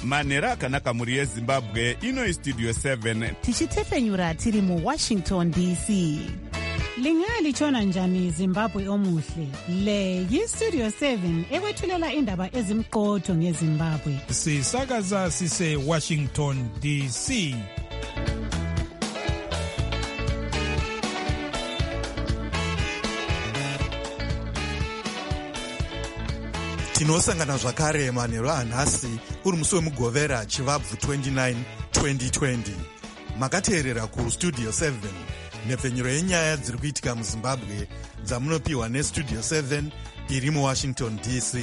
manhero akanaka mhuri yezimbabwe. Ino istudio 7 tichitefenyura tiri muWashington DC. Lingalitshona njani Zimbabwe omuhle? Le yistudio 7 ekwethulela indaba ezimqotho ngeZimbabwe. Sisakaza sise Washington DC. Tinosangana zvakare manhero anhasi uri musi wemugovera chivabvu 29 2020. Makateerera kustudio 7 nhepfenyuro yenyaya dziri kuitika muZimbabwe dzamunopiwa nestudio 7 iri muWashington DC.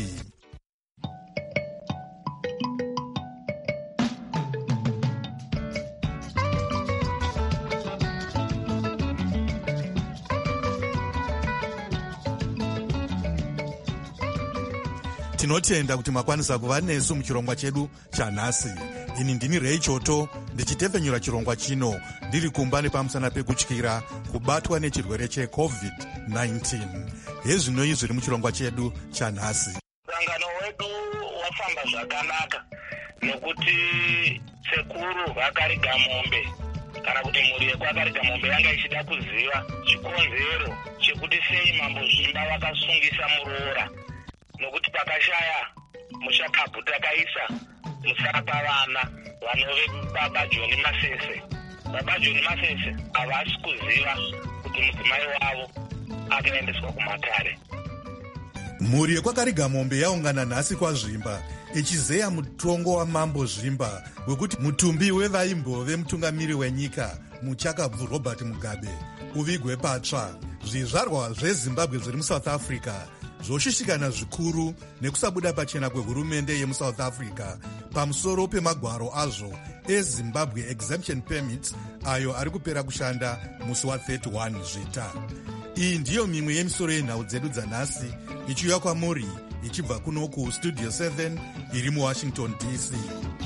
Tinotenda kuti makwanisa kuva nesu muchirongwa chedu chanhasi. Ini ndini Ray Choto ndichitefenyura chirongwa chino ndiri kumba nepamusana pekutyira kubatwa nechirwere cheCovid-19. Hezvinoi zviri muchirongwa chedu chanhasi. Sangano wedu wafamba zvakanaka nokuti sekuru vakariga mombe kana kuti mhuri yekwakariga mombe yanga ichida kuziva chikonzero chekuti sei mambo Zvimba vakasungisa muroora, nokuti pakashaya mushakabvu takaisa musapa vana vanove baba John Masese. Baba John Masese havasi kuziva kuti mudzimai wavo akaendeswa kumatare. Mhuri yekwakariga mombe yaungana nhasi kwaZvimba ichizeya mutongo wamambo Zvimba wekuti mutumbi wevaimbove mutungamiri wenyika muchakabvu Robert Mugabe uvigwe patsva. Zvizvarwa zveZimbabwe zviri muSouth Africa zvoshishikana zvikuru nekusabuda pachena kwehurumende yemuSouth Africa pamusoro pemagwaro azvo eZimbabwe Exemption Permits ayo ari kupera kushanda musi wa31 Zvita. Iyi ndiyo mimwe yemisoro yenhau dzedu dzanhasi ichiuya kwamuri ichibva kuno kustudio 7 iri muWashington DC.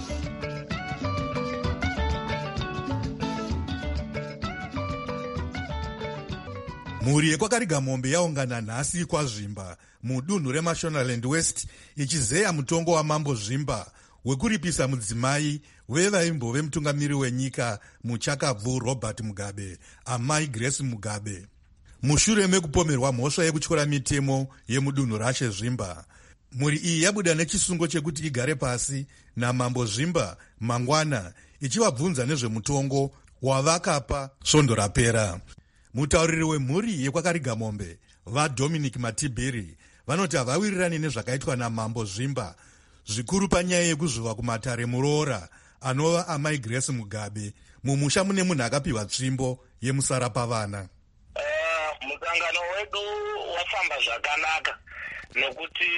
Mhuri yekwakariga mombe yaungana nhasi kwaZvimba mudunhu reMashonaland West ichizeya mutongo wamambo Zvimba wekuripisa mudzimai wevaimbove mutungamiri wenyika muchakabvu Robert Mugabe, amai Grace Mugabe. Mushure mekupomerwa mhosva yekutyora mitemo yemudunhu raShe Zvimba, mhuri iyi yabuda nechisungo chekuti igare pasi namambo Zvimba mangwana ichivabvunza nezvemutongo wavakapa svondo rapera. Mutauriri wemhuri yekwakariga mombe vaDominic Matibiri vanoti havawirirani nezvakaitwa namambo Zvimba, zvikuru panyaya yekuzviva kumatare muroora anova amai Grace Mugabe mumusha mune munhu akapiwa tsvimbo yemusara pavana. Musangano wedu wafamba zvakanaka nokuti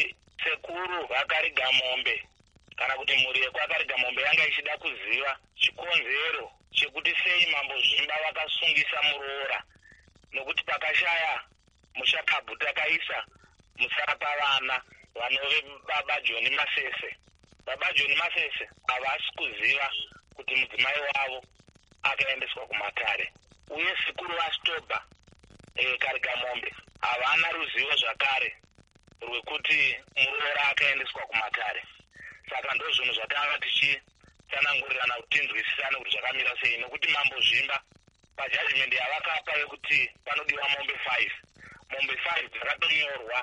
sekuru vakariga mombe kana kuti mhuri yekwakariga mombe yanga ichida kuziva chikonzero chekuti sei mambo Zvimba vakasungisa muroora, nokuti pakashaya mushakabvu takaisa musapa vana vanove baba John Masese. Baba John Masese havasi kuziva kuti mudzimai wavo akaendeswa kumatare, uye sikuru vaStoba kariga mombe havana ruzivo zvakare rwekuti muroora akaendeswa kumatare. Saka ndo zvinhu zvatanga tichitsanangurirana kuti tinzwisisane kuti zvakamira sei, nokuti mambo Zvimba pajudgment yavakapa yekuti panodiwa mombe 5. Mombe 5 dzakatonyorwa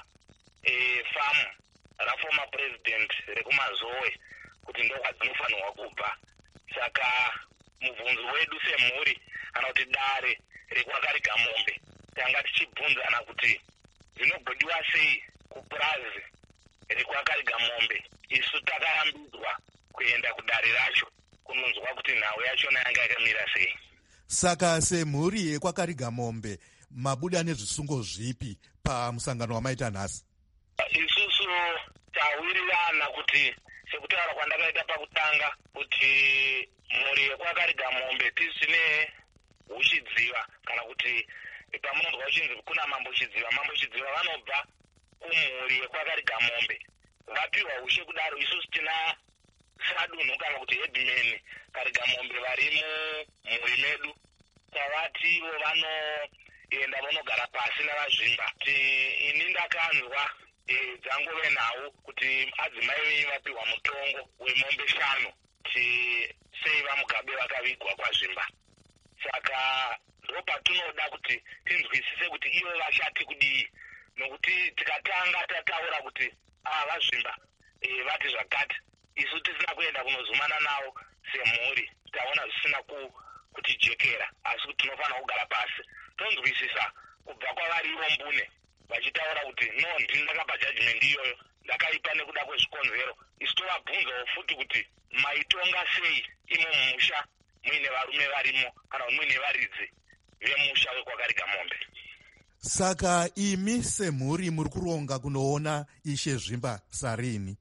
famu raformer president rekumazowe kuti ndo kwadzinofanirwa kubva. Saka mubvunzo wedu semhuri kana kuti dare rekwakariga mombe tanga tichibvunzana kuti zvinogodiwa sei kupurazi rekwakariga mombe. Isu takarambidzwa kuenda kudare racho kunonzwa kuti nhau yachona yanga yakamira sei. Saka semhuri yekwakariga mombe mabuda nezvisungo zvipi pamusangano wamaita nhasi? Isusu tawirirana kuti sekutaura kwandakaita pakutanga kuti mhuri yekwakariga mombe tisine uchidziva kana kuti pamunonzwa uchinzi kuna mambo chidziva. Mambo chidziva vanobva kumhuri yekwakariga mombe, vapiwa ushe kudaro. Isusu tina sadunhu kana kuti headman kariga mombe vari mumhuri medu, tavativo vanoenda vanogara pasi navaZvimba. Ini ndakanzwa dzangove nawo kuti adzimai venyu vapiwa mutongo wemombe 5 sei vaMugabe vakavigwa kwazvimba. Saka ndo patinoda kuti tinzwisise kuti ivo vashati kudii, nokuti tikatanga tataura kuti vaZvimba vati zvakati, isu tisina kuenda kunozumana navo semhuri, taona zvisina kutijekera, asi kuti tinofanira kugara pasi tonzwisisa kubva kwavarivo mbune vachitaura kuti no, ndinakapa jajimendi iyoyo, ndakaipa nekuda kwezvikonzero. Isu tovabvunzawo futi kuti maitonga sei imo mumusha muine varume varimo kana muine varidzi vemusha wekwakarigamombe. Saka imi semhuri muri kuronga kunoona Ishe Zvimba sarini?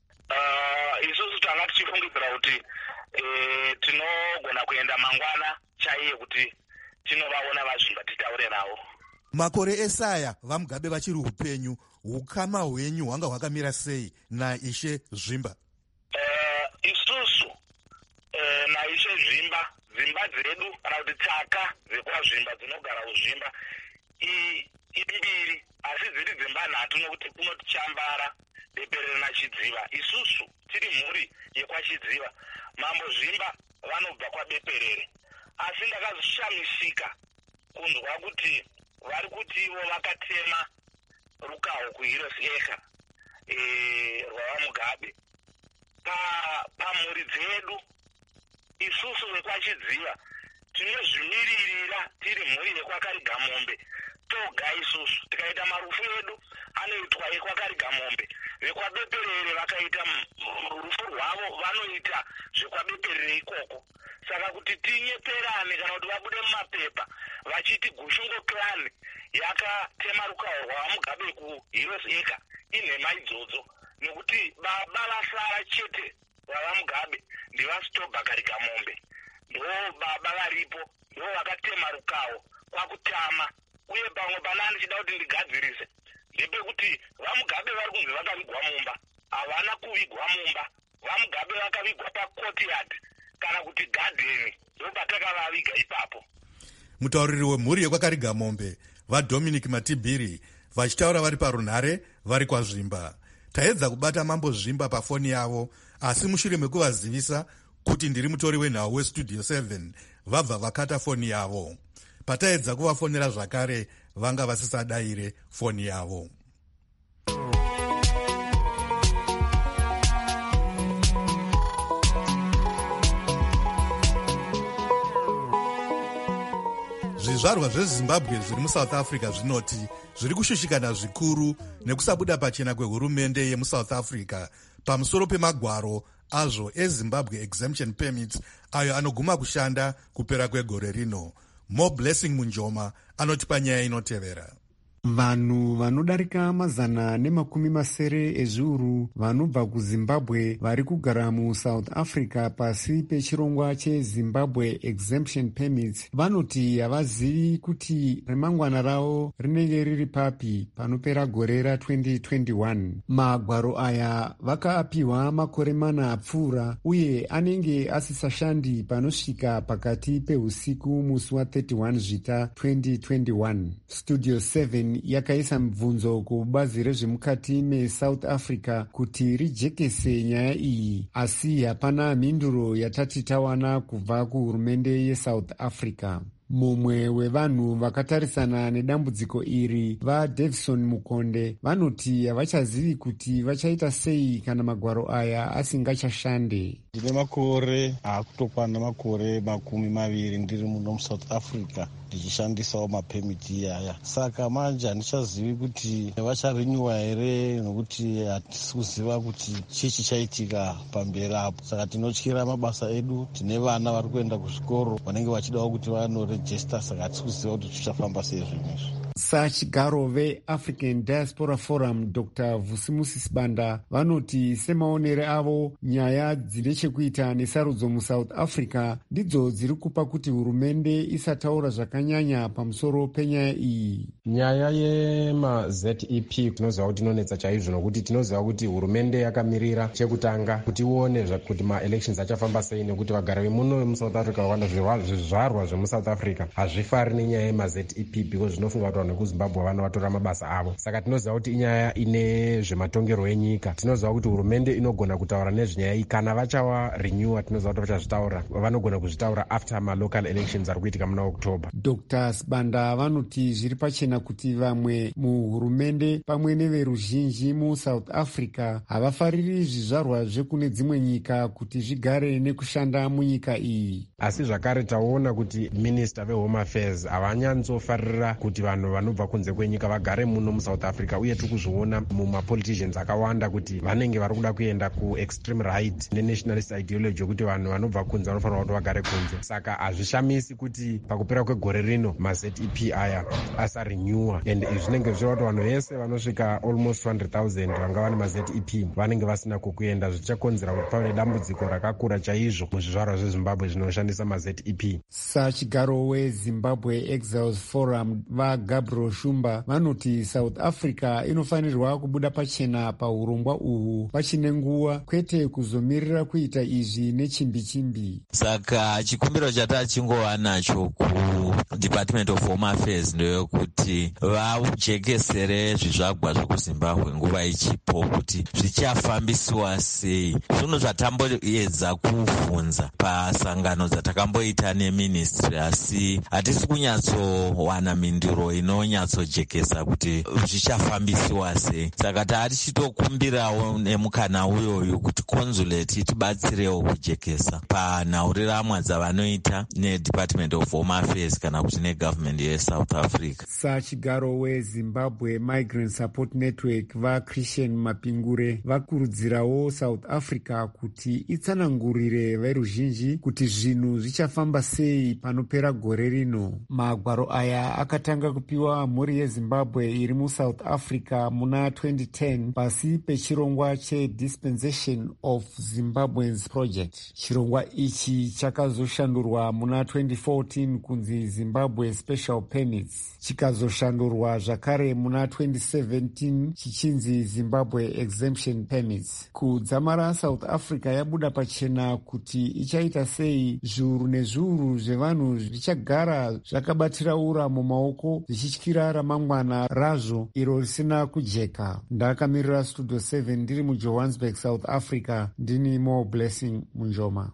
Isusu tanga tichifungidzira kuti tinogona kuenda mangwana chaiye kuti tinovaona vaZvimba titaure navo. Makore esaya vaMugabe vachiri upenyu, ukama hwenyu hwanga hwakamira sei naIshe Zvimba? Isusu naIshe Zvimba, dzimba dzedu kana kuti tsaka dzekwazvimba dzinogara uZvimba imbiri, asi dziri dzimba 3 nokuti kunoti Chambara, Beperere naChidziva. Isusu tiri mhuri yekwaChidziva. Mambo Zvimba vanobva kwaBeperere, asi ndakazishamisika kunzwa kuti vari kuti ivo vakatema rukawo kuHeroes Acre rwavaMugabe. Pamhuri dzedu isusu vekwaChidziva tinozvimiririra tiri mhuri yekwakarigamombe toga. Isusu tikaita marufu edu anoitwa ekwakarigamombe, vekwaBeperere vakaita rufu rwavo vanoita zvekwaBeperere ikoko. Saka kuti tinyeperane kana kuti vabude mumapepa vachiti Gushungo clan yakatema rukawo rwavaMugabe kuHeroes Acre inhema idzodzo, nokuti baba vasara chete vavaMugabe ndivasitobha Karigamombe, ndo baba varipo ndo vakatema rukawo kwakutama. Uye pamwe pana ndichida kuti ndigadzirise ndepekuti vaMugabe vari kunzi vakavigwa mumba, havana kuvigwa mumba. VaMugabe vakavigwa pacourtyard kana kuti garden, ndo patakavaviga ipapo. Mutauriri wemhuri yekwakarigamombe vaDominic Matibhiri vachitaura vari parunhare vari kwaZvimba. Taedza kubata Mambo Zvimba pafoni yavo, asi mushure mekuvazivisa kuti ndiri mutori wenhau weStudio 7 vabva vakata foni yavo. Pataedza kuvafonera zvakare vanga vasisadaire foni yavo. Zvizvarwa zveZimbabwe zviri muSouth Africa zvinoti zviri kushushikana zvikuru nekusabuda pachena kwehurumende yemuSouth Africa pamusoro pemagwaro azvo eZimbabwe Exemption Permits ayo anoguma kushanda kupera kwegore rino. Mo Blessing Munjoma anotipa nyaya inotevera. Vanhu vanodarika 170 ezviuru vanobva kuZimbabwe vari kugara muSouth Africa pasi pechirongwa cheZimbabwe Exemption Permits vanoti havazivi kuti remangwana ravo rinenge riri papi panopera gore ra2021. Magwaro aya vakaapiwa makore 4 apfuura uye anenge asisashandi panosvika pakati pehusiku musi wa31 Zvita 2021. Studio 7 yakaisa mibvunzo kubazi rezvemukati meSouth Africa kuti rijekese nyaya iyi, asi hapana mhinduro yatati tawana kubva kuhurumende yeSouth Africa. Mumwe wevanhu vakatarisana nedambudziko iri, vaDavison Mukonde, vanoti havachazivi kuti vachaita sei kana magwaro aya asingachashande. Ndine makore akutokwana makore 20 ndiri muno muSouth Africa ndichishandisawo mapemiti iyaya. Saka manje handichazivi kuti vacharenyuwa here, nokuti hatisi kuziva kuti chii chichaitika pamberi apo. Saka tinotyira mabasa edu. Tine vana vari kuenda kuzvikoro vanenge vachidawo kuti vanorejista, saka hatisi kuziva kuti tichafamba sei zvinhu izvi. Sachigaro veAfrican Diaspora Forum Dr. Vusimusi Sibanda vanoti semaonere avo nyaya dzine chekuita nesarudzo muSouth Africa ndidzo dziri kupa kuti hurumende isataura zvakanyanya pamusoro penyaya iyi. Nyaya yemaZEP tinoziva kuti inonetsa chaizvo, nokuti tinoziva kuti hurumende yakamirira chekutanga kuti ione kuti maelections achafamba sei, nekuti vagara vemuno vemuSouth Africa vakawanda zvizvarwa zvemuSouth Africa hazvifari nenyaya yemaZEP because zvinofunga kuti vanhu vekuzimbabwe vanovatora mabasa avo. Saka tinoziva kuti inyaya ine zvematongerwo enyika. Tinoziva kuti hurumende inogona kutaura nezvenyaya iyi. Kana vachawa renewa tinoziva kuti vachazvitaura, vanogona kuzvitaura after malocal elections ari kuitika muna October. Dr. Sibanda vanoti zviri pachena kuti vamwe muhurumende pamwe neveruzhinji muSouth Africa havafariri zvizvarwa zvekune dzimwe nyika kuti zvigare nekushanda munyika iyi. Asi zvakare taona kuti minista vehome affairs havanyatsofarira kuti vanhu vanobva kunze kwenyika vagare muno muSouth Africa, uye tiri kuzviona mumapoliticians akawanda kuti vanenge vari kuda kuenda kuextreme right nenationalist ideology yokuti vanhu vanobva kunze vanofanira kuti vagare kunze. Saka hazvishamisi kuti pakupera kwegore rino maZEP aya asarenewa, and izvi zvinenge zvichireva kuti vanhu vese vanosvika almost 200,000 vanga vane maZEP vanenge vasina kukuenda, zvichakonzera kuti pave nedambudziko rakakura chaizvo muzvizvarwa zveZimbabwe zvinoshandisa maZEP. Sachigaro weZimbabwe Exiles Forum vaGabriel Shumba vanoti South Africa inofanirwa kubuda pachena paurongwa uhu pachine nguva, kwete kuzomirira kuita izvi nechimbi-chimbi. Saka chikumbiro chatachingova nacho kuDepartment of Home Affairs ndeyekuti vajekesere zvizvagwa zvekuZimbabwe nguva ichipo kuti zvichafambisiwa sei. Zvinhu zvatamboedza kuvhunza pasangano dzatakamboita neministry, asi hatisi kunyatsowana mindiro inonyatsojekesa kuti zvichafambisiwa sei. Saka tichitokumbirawo nemukana uyoyu kuti consulate itibatsirewo kujekesa panhaurirama dzavanoita neDepartment of Home Affairs kana kuti negovernment yeSouth Africa. Sachigaro weZimbabwe Migrant Support Network vaChristian Mapingure vakurudzirawo South Africa kuti itsanangurire veruzhinji kuti zvinhu zvichafamba sei panopera gore rino. Magwaro aya akatanga kupiwa mhuri yeZimbabwe iri muSouth Africa muna 2010 pasi pechirongwa cheDispensation of Zimbabweans Project. Chirongwa ichi chakazoshandurwa muna 2014 kunzi Zimbabwe Special Permits, chikazoshandurwa zvakare muna 2017 chichinzi Zimbabwe Exemption Permits. Kudzamara South Africa yabuda pachena kuti ichaita sei zviuru nezviuru zvevanhu zvichagara zvakabatira ura mumaoko zvichityira ramangwana razvo iro risina kujeka. Ndakamirira Studio 7 ndiri muJohannesburg, South Africa. Ndini Mo Blessing Munjoma.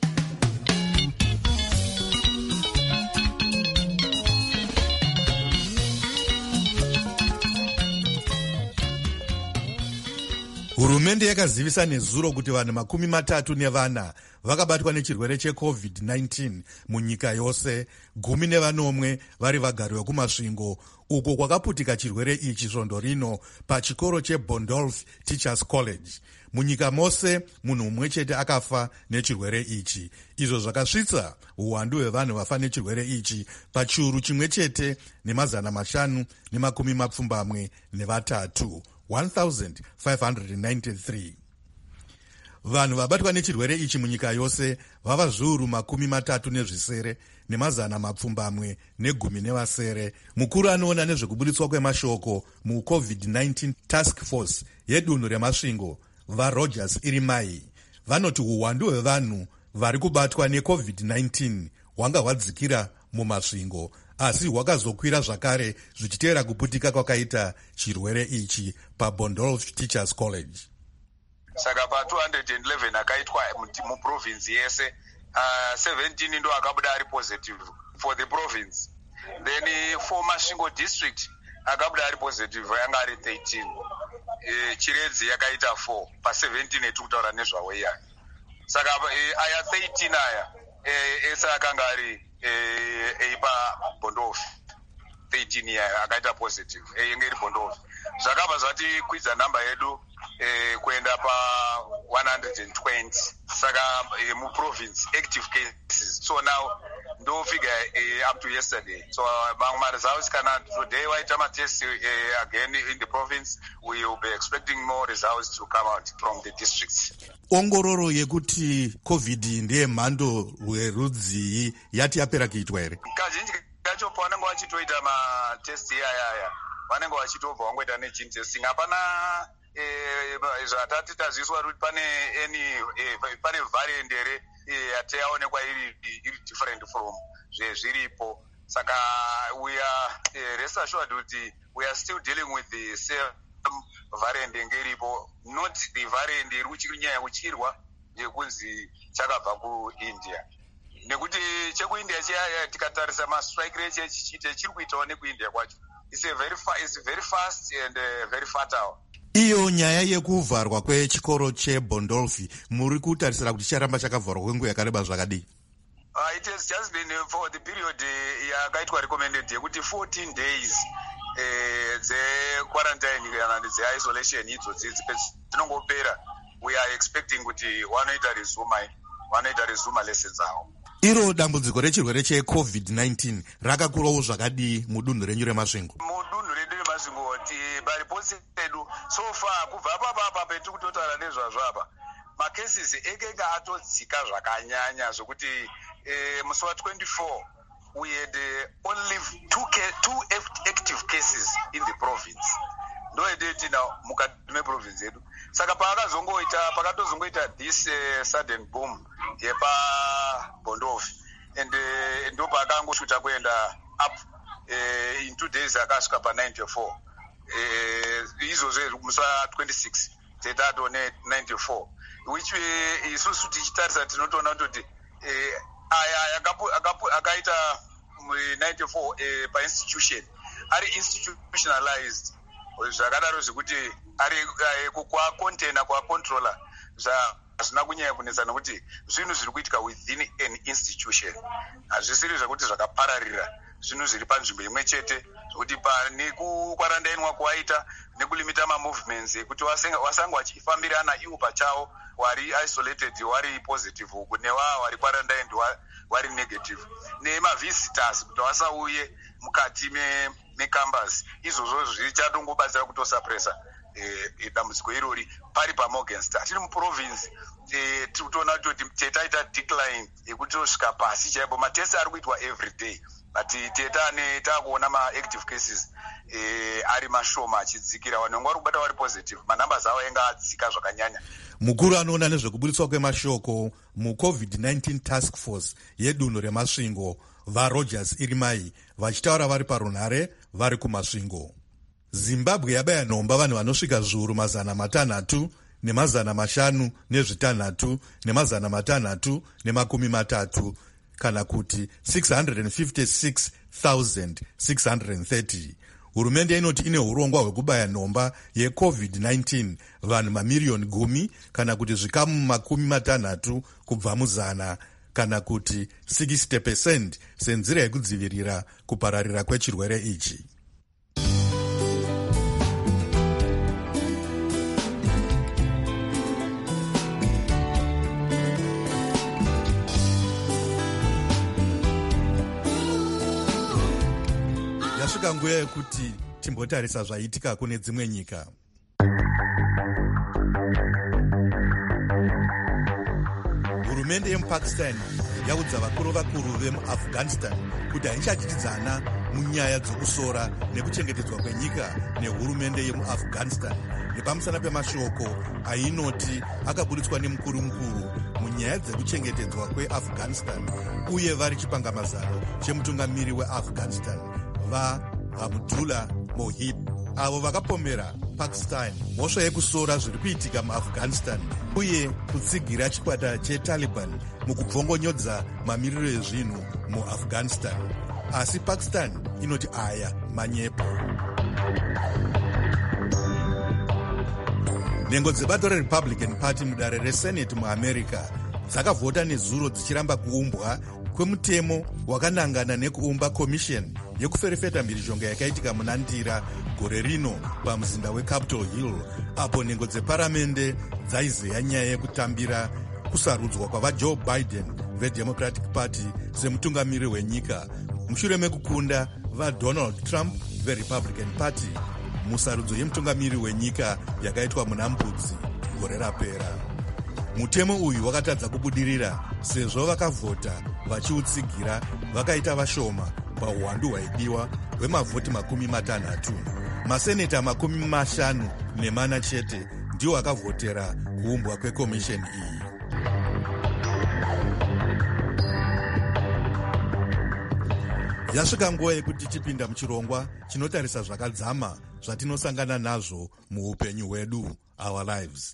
Hurumende yakazivisa nezuro kuti vanhu 34 vakabatwa nechirwere cheCovid-19 munyika yose, 14 vari vagari vekumasvingo, uko kwakaputika chirwere ichi svondo rino pachikoro cheBondolf Teachers College. Munyika mose munhu mumwe chete akafa nechirwere ichi, izvo zvakasvitsa uwandu hwevanhu vafa nechirwere ichi pachiuru chimwe chete ne573 1593. Vanhu vabatwa nechirwere ichi munyika yose vava zviuru 37 ne117. Mukuru anoona nezvekuburitswa kwemashoko muCovid-19 Task Force yedunhu remasvingo vaRogers Irimai vanoti uwandu hwevanhu vari kubatwa neCovid-19 hwanga hwadzikira mumasvingo, asi hwakazokwira zvakare zvichiteera kuputika kwakaita chirwere ichi paBondolf Teachers College. Saka pa211 akaitwa muprovince yese, 17 ndo akabuda ari positive for the province. Then for Masvingo district akabuda ari positive yanga ari 13. Chiredzi yakaita 4 pa17 etikutaura nezvawo iya. Saka aya 13 aya esa akanga ari eipa Bondolf 13 ya akaita positive engeri Bondolf. Zvakabva zvati kwidza namba yedu kuenda pa 120. Saka mu province active cases, so now ndo figure up to yesterday. So my results cannot today waita ma test again in the province. We will be expecting more results to come out from the districts. Ongororo yekuti COVID ndiye mhando rwerudzi yati yapera kuitwa here? Kazhinji kacho pavanenge vachitoita ma test yaya vanenge vachitobva vangoita negene testing. Hapana zvatati taziswa kuti pane variant here yataonekwa iri different from zvezviripo. Saka we are rest assured that we are still dealing with the same variant ngeripo, not the variant iri kuchinyanya kuchirwa yekunzi chakabva kuIndia. Nekuti chekuIndia chiyaya tikatarisa mastrike rate chichite chiri kuitawo nekuIndia kwacho. It's very fast and very fatal. Iyo nyaya yekuvharwa kwechikoro cheBondolfi muri kutarisira kuti charamba chakavharwa kwenguva yakareba zvakadii? It has just been for the period yakaitwa recommended yekuti 14 days quarantine kana isolation idzo dzinongopera. We are expecting kuti wanoita resume lessons awo. Iro dambudziko rechirwere cheCovid-19 rakakurawo zvakadii mudunhu renyu reMasvingo? Mudunhu redu reMasvingo mariposi edu so far kubva apa petiri kutotaura nezvazvo apa macases ekega atodzika zvakanyanya zvokuti musi wa24 we had only two active cases in the province. Ndoedeti now mukati meprovince yedu. Saka pakatozongoita this sudden boom yepa Bondolfi and ndo pakangoshuta kuenda up in 2 days akasvika pa 94. Izvozvo musi wa26 tetatoone 94 which isusu tichitarisa tinotoona kuti aya akaita 94 pa institution ari institutionalized zvakadaro zvekuti ari kwa controller hazvina kunyanya kunetsa nokuti zvinhu zviri kuitika within an institution hazvisiri zvekuti zvakapararira zvinhu zviri panzvimbo imwe chete zvokuti nekukwarandainwa kwaita nekulimita mamovements ekuti wasanga vachifambirana iwo pachavo wari isolated wari positive kunewa wari quarantined wari negative nemavisitors kuti vasauye mukati mecampus izvozvo zvichatongobatsira kutosapresa dambudziko irori pari paMorgenstern. Tiri muprovince tiri kutoona kuti tetaita decline yekuti tosvika pasi chaipo. Matest ari kuitwa every day but takuona maactive cases ari mashoma achidzikira. Vanhu vari kubata vari positive manumbers avo enga adzika zvakanyanya. Mukuru anoona nezvekubudiswa kwemashoko muCovid-19 task force yedunhu reMasvingo vaRogers Irimai vachitaura vari parunhare vari kuMasvingo. Zimbabwe yabaya nhomba vanhu vanosvika zviuru 600 ne500 nezvitanhatu ne630 kana kuti 656,630. Hurumende inoti ine urongwa hwekubaya nhomba yeCovid-19 vanhu mamiriyoni 10 kana kuti zvikamu 60 kubva muzana kana kuti 60% senzira yekudzivirira kupararira kwechirwere ichi. Yasvika nguva yekuti timbotarisa zvaitika kune dzimwe nyika. Hurumende yemuPakistan yaudza vakuru vemuAfghanistan kuti haichadyidzana munyaya dzokusora nekuchengetedzwa kwenyika nehurumende yemuAfghanistan nepamusana pemashoko ainoti akabuditswa nemukuru munyaya dzekuchengetedzwa kweAfghanistan uye vari chipangamazano chemutungamiri weAfghanistan vaAbdullah Mohib, avo vakapomera Pakistan mhosva yekusora zviri kuitika muAfghanistan uye kutsigira chikwata cheTaliban mukubvongonyodza mamiriro ezvinhu muAfghanistan. Asi Pakistan inoti aya manyepo. Nhengo dzebato reRepublican Party mudare reSenate muAmerica dzakavhota nezuro dzichiramba kuumbwa kwemutemo wakanangana nekuumba commission yekuferefeta mhirizhonga yakaitika munandira gore rino pamuzinda weCapitol Hill, apo nhengo dzeparamende dzaizeya nyaya yekutambira kusarudzwa kwavaJoe Biden veDemocratic Party semutungamiri wenyika mushure mekukunda vaDonald Trump veRepublican Party musarudzo yemutungamiri wenyika yakaitwa muna Mbudzi gore rapera. Mutemo uyu wakatadza kubudirira sezvo vakavhota vachiutsigira vakaita vashoma pauwandu hwaidiwa hwemavhoti 60. Maseneta 54 chete ndiwo akavhotera kuumbwa kwekomisheni iyi. Yasvika nguva yekuti tipinda muchirongwa chinotarisa zvakadzama zvatinosangana nazvo muupenyu hwedu, our lives.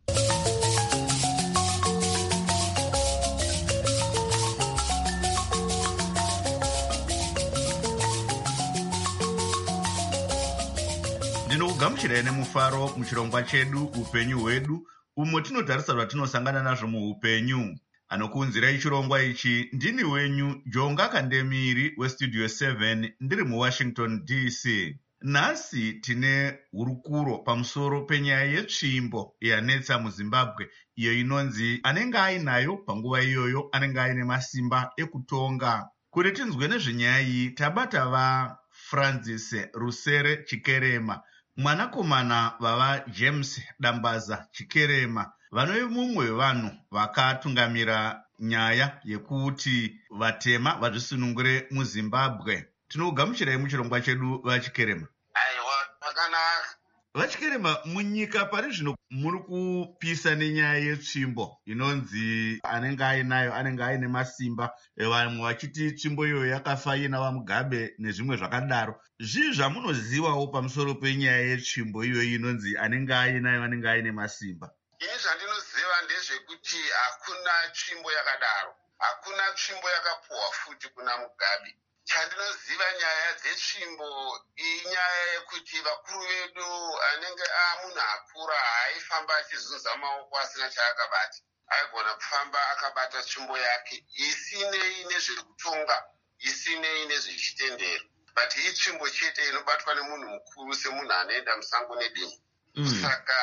Ndinokugamuchirai nemufaro muchirongwa chedu upenyu hwedu, umo tinotarisa zvatinosangana nazvo muupenyu. Anokuunzirai chirongwa ichi ndini wenyu Jonga Kandemiri westudio 7 ndiri muWashington DC. Nhasi tine hurukuro pamusoro penyaya yetsvimbo yanetsa muZimbabwe, iyo inonzi anenge ainayo panguva iyoyo anenge aine masimba ekutonga. Kuti tinzwe nezvenyaya iyi tabata vaFrancis Rusere Chikerema, mwanakomana vavaJames Dambaza Chikerema, vanove mumwe wevanhu vakatungamira nyaya yekuti vatema vazvisunungure muZimbabwe. Tinokugamuchirai muchirongwa chedu vaChikerema. Aiwa, pakanaka. VaChikerema, munyika pari zvino muri kupisa nenyaya yetsvimbo inonzi anenge ainayo anenge aine masimba, vamwe vachiti tsvimbo iyoyo yakafa ina vaMugabe nezvimwe zvakadaro. Zvii zvamunozivawo pamusoro penyaya yetsvimbo iyoyo inonzi anenge ainayo anenge aine masimba? Ini zvandinoziva ndezvekuti hakuna tsvimbo yakadaro, hakuna tsvimbo yakapuhwa futi kuna Mugabe. Chandinoziva nyaya dzetsvimbo inyaya yekuti vakuru vedu anenge munhu akura haifamba achizunza maoko asina chaakabata. Aigona kufamba akabata tsvimbo yake isinei nezvekutonga, isinei nezvechitendero, but itsvimbo chete inobatwa nemunhu mukuru semunhu anoenda musango nedemo. Saka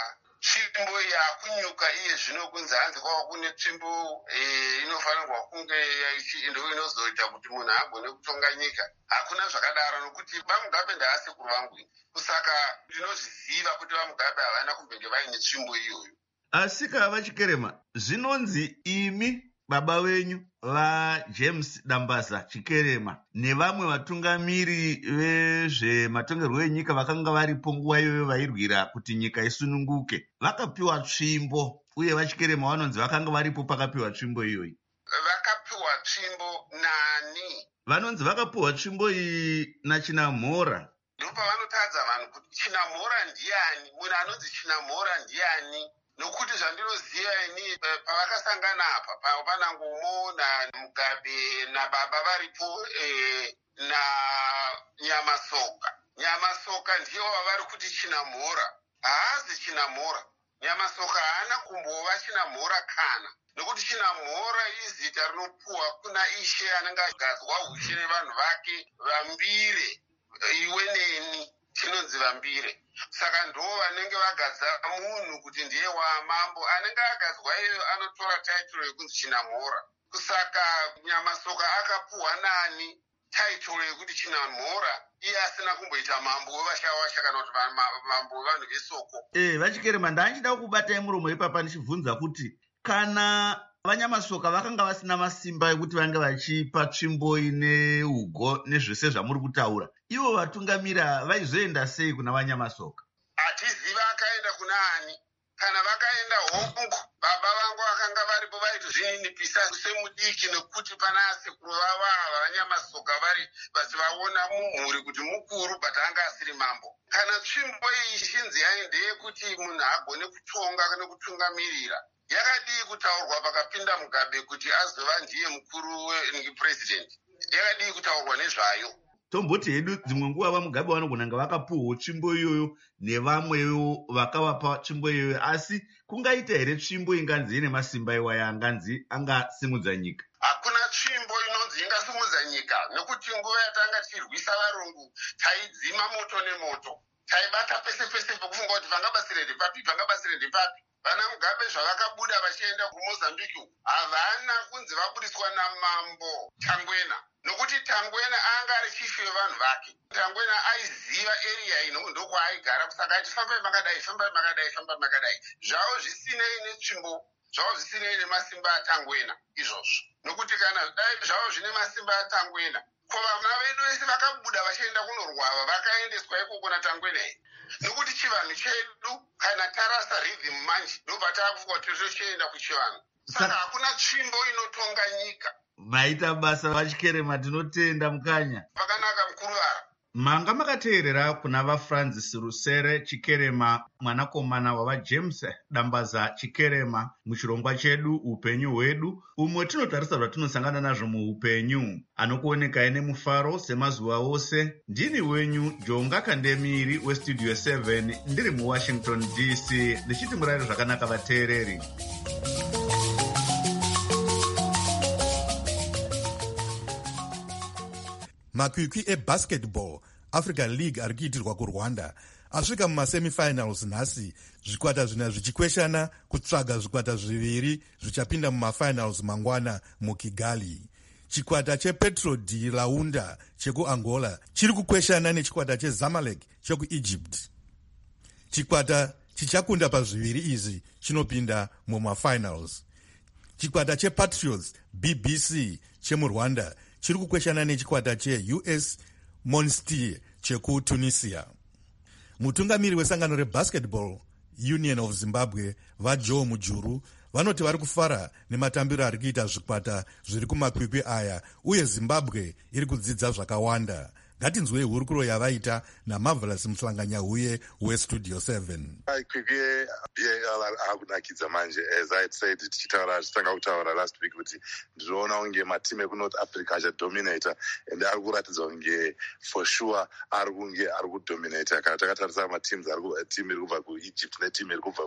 tsvimbo yakunyuka iye zvino kunze hanze kwava kune tsvimbo inofanirwa kunge ndo inozoita kuti munhu agone kutonga nyika. Hakuna zvakadaro nokuti vaMugabe ndaasekuru vangu. Kusaka ndinozviziva kuti vaMugabe havana kumbenge vaine tsvimbo iyoyo. Asika vaChikerema, zvinonzi imi baba venyu vaJames Dambaza Chikerema nevamwe vatungamiri vezvematongerwo enyika vakanga varipo nguva iyoyo vairwira kuti nyika isununguke vakapiwa tsvimbo, uye vaChikerema vanonzi vakanga varipo pakapiwa tsvimbo iyoyi. Vakapiwa tsvimbo nani? Vanonzi vakapiwa tsvimbo iyi naChinamhora. Ndopavanotadza vanhu kuti Chinamhora ndiani, munhu anonzi Chinamhora ndiani? Nokuti zvandinoziva ini pavakasangana apa panangomo naMugabe nababa varipo naNyamasoka. Nyamasoka ndiyo vavari kuti Chinamhora. Haazi Chinamhora. Nyamasoka haana kumbova Chinamhora kana. Nokuti Chinamhora izita rinopuhwa kuna ishe anenge agadzwa ushe nevanhu vake vambire, iwe neni chinonzi vambire. Saka ndo vanenge vagadza munhu kuti ndiye wamambo, anenge agadzwa iyoyo anotora taituro yekunzi Chinamhora. Kusaka Nyamasoka akapuhwa nani taituro yekuti Chinamhora, iye asina kumboita mambo wevashawasha kana kuti mambo wevanhu vesoko. VaChikerema, ndachida kubatai muromo ipapa ndichibvunza kuti kana vaNyamasoka vakanga vasina masimba ekuti vange vachipa tsvimbo ine ugo nezvese zvamuri kutaura, ivo vatungamira vaizoenda sei kuna vaNyamasoka? Hatiziva akaenda kuna ani. Kana vakaenda hongu, baba vangu vakanga varipo vaitozvininipisa semudiki nekuti pana asekuru vavo ava vaNyamasoka vari vachivaona mumhuri kuti mukuru but anga asiri mambo. Kana tsvimbo iyi ichinzi ndeyekuti munhu agone kutonga nekutungamirira, yakadii kutaurwa pakapinda Mugabe kuti azova ndiye mukuru wepresident? Yakadii kutaurwa nezvayo? Tomboti hedu dzimwe nguva vaMugabe vanogona vakapuhwa tsvimbo iyoyo nevamwewo vakavapa tsvimbo iyoyo, asi kungaita here tsvimbo inganzi ine masimba iwaya anganzi angasimudza nyika? Hakuna tsvimbo inonzi ingasimudza nyika, nekuti nguva yatanga tichirwisa varungu taidzima moto nemoto, taibata pese pese pekufunga kuti vangabasire ndepapi. Vana Mugabe zvavakabuda vachienda kuMozambique havana kunzi vabudiswa namambo Tangwena, nokuti Tangwena anga ari chifu yevanhu vake. Tangwena aiziva area ino ndokwaaigara, kusaka ati fambai makadai. Zvavo zvisinei netsvimbo, zvavo zvisinei nemasimba aTangwena izvozvo. Nokuti kana dai zvavo zvine masimba aTangwena, ko vana vedu vese vakabuda vachienda kunorwava vakaendeswa ikoko naTangwena. Nokuti chivanhu chedu kana tarasa rhythm manje ndobva taakufunga kuti tochienda kuchivanhu. Saka hakuna tsvimbo inotonga nyika. maita basa vachikerema, tinotenda mukanya. Pakanaka mukuru vara. Manga makateerera kuna vaFrancis Rusere Chikerema, mwanakomana wavaJames Dambaza Chikerema muchirongwa chedu upenyu hwedu, umwe tinotarisa zvatinosangana nazvo muupenyu, anokuonekai nemufaro semazuva ose. Ndini wenyu Jonga Kandemiri weStudio 7 ndiri muWashington DC, ndichiti murayiro zvakanaka vateereri. Makwikwi ebasketball Africa League ari kuitirwa kuRwanda asvika mumasemifinals nhasi, zvikwata zvina zvichikweshana kutsvaga zvikwata zviviri zvichapinda mumafinals mangwana muKigali. Chikwata chePetro di Launda chekuAngola chiri kukweshana nechikwata cheZamalek chekuEgypt. Chikwata chichakunda pazviviri izvi chinopinda mumafinals. Chikwata chePatriots BBC chemuRwanda chiri kukweshana nechikwata cheUS Monastir chekuTunisia. Mutungamiri wesangano reBasketball Union of Zimbabwe vaJoe Mujuru vanoti vari kufara nematambiro ari kuita zvikwata zviri kumakwikwi aya, uye Zimbabwe iri kudzidza zvakawanda. Ngatinzwei hurukuro yavaita naMarvelous Mhlanganyauye weStudio 7. Makwikwi BAL akunakidza manje, as I said tichitanga kutaura last week kuti ndinoona unge matimu ekuNorth Africa achadominata, and ari kuratidza unge for sure ari kudominata. Kana takatarisa matimu iri kubva kuEgypt netimu iri kubva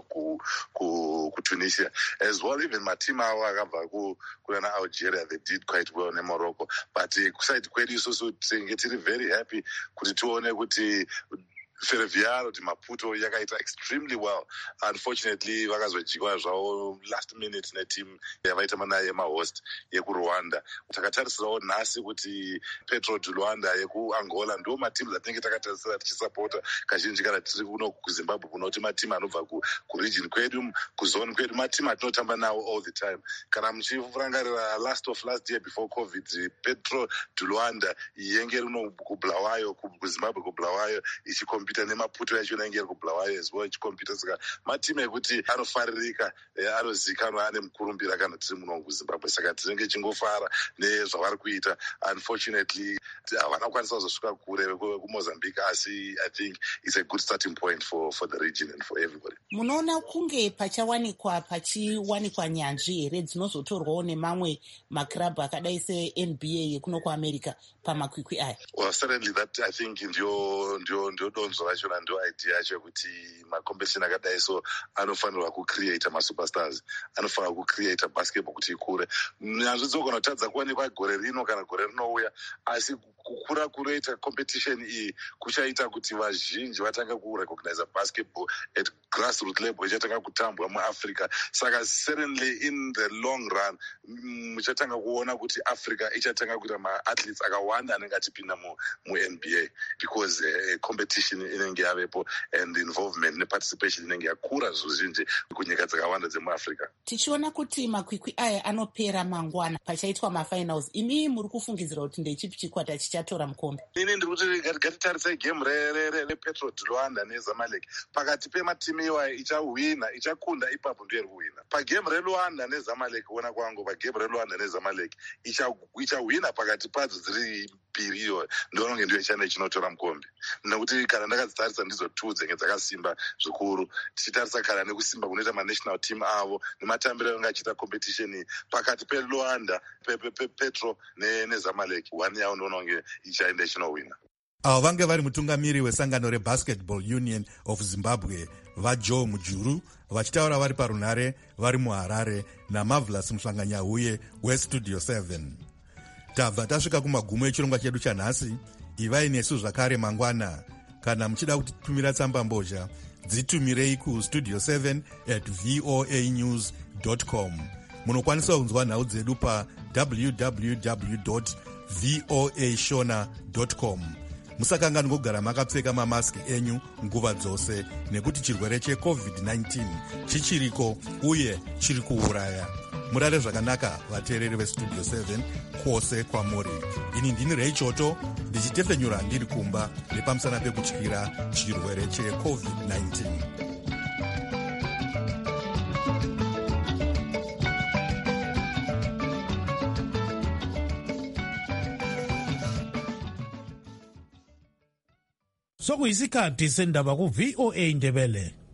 kuTunisia as well, even matimu avo akabva kuna Algeria, they did quite well neMorocco, but kuside kwedu isusu tinge tiri very happy kuti tione kuti Ferroviário de Maputo yakaita extremely well. Unfortunately vakazojikwa zvavo last minute neteam yavaita manaye mahost yekuRwanda. Takatarisirawo nhasi kuti Petro de Luanda yekuAngola ndo matimu atinenge takatarisira tichisapota kazhinji kana tiri kuno kuZimbabwe, kunoti matimu anobva kuregion kwedu, kuzone kwedu, matimu atinotamba nawo all the time. Kana muchirangarira last year before COVID, Petro de Luanda yenge rino kuBulawayo kuZimbabwe kuBulawayo ichikompita nemaputo yacho inenge iri kuBulawayo as well ichikompita. Saka matimu ekuti anofaririka, anozikanwa, ane mukurumbira kana tiri muno kuZimbabwe. Saka tinenge chingofara nezvavari kuita. Unfortunately havana kwanisa kuzosvika kure kuMozambique, asi I think it's a good starting point for the region and for everybody. Munoona kunge pachiwanikwa nyanzvi here dzinozotorwawo nemamwe maklabhu akadai seNBA yekuno kuAmerica pamakwikwi aya? Well, certainly that I think ndio donzo rachona, ndio idea yacho kuti macompetition akadai so anofanirwa kucreate masuperstars, anofanirwa kucreate basketball kuti ikure. Nyanzvi dzogona kutadza kuwanikwa gore rino kana gore rinouya, asi kukura kunoita competition iyi kuchaita kuti vazhinji vatanga kurecognize basketball at grassroots level ichatanga kutambwa muAfrica. Saka certainly in the long run muchatanga kuona kuti Africa ichatanga kuita maathletes akawanda anenge achipinda muNBA because competition inenge yavepo and involvement neparticipation inenge yakura zvizhinji kunyika dzakawanda dzemuAfrica. Tichiona kuti makwikwi aya anopera mangwana pachaitwa mafinals, imi muri kufungidzira kuti ndechipi chikwata chichatora mukombe? Ini ndiri kuti ngatitarisei game rePetro de Luanda neZamalek. Pakati pematimu iwayo ichakunda ipapo ndiyo iri kuwina. Pagame reLuanda neZamalek, kuona kwangu pagame reLuanda neZamalek ichawina pakati padzo dziri mbiri iyo, ndiononge ndiyo chane chinotora mukombe. Nekuti kana ndakadzitarisa ndidzo two dzenge dzakasimba zvikuru, tichitarisa kana nekusimba kunoita manational team avo nematambiro yanga achiita competition pakati peLuanda Petro neZamalek, one yavo ndiononge ichaenda ichinowina. Avo vange vari mutungamiri wesangano reBasketball Union of Zimbabwe vaJoe Mujuru vachitaura vari parunhare vari muHarare naMarvelous Mhlanganyauye weStudio 7. Tabva tasvika kumagumo echirongwa chedu chanhasi. Ivai nesu zvakare mangwana. Kana muchida kutitumira tsamba mbozha, dzitumirei kustudio 7@voanews.com. Munokwanisa kunzwa nhau dzedu pa www.voashona.com. Musakanganwe kugara makapfeka mamaski enyu nguva dzose, nekuti chirwere cheCovid-19 chichiriko uye chiri kuuraya. Murare zvakanaka vateereri veStudio 7 kwose kwamuri. Ini ndini Reichoto ndichitefenyura ndiri kumba nepamusana pekutyira chirwere cheCovid-19. sokuyisikhathi sendaba ku-VOA Ndebele.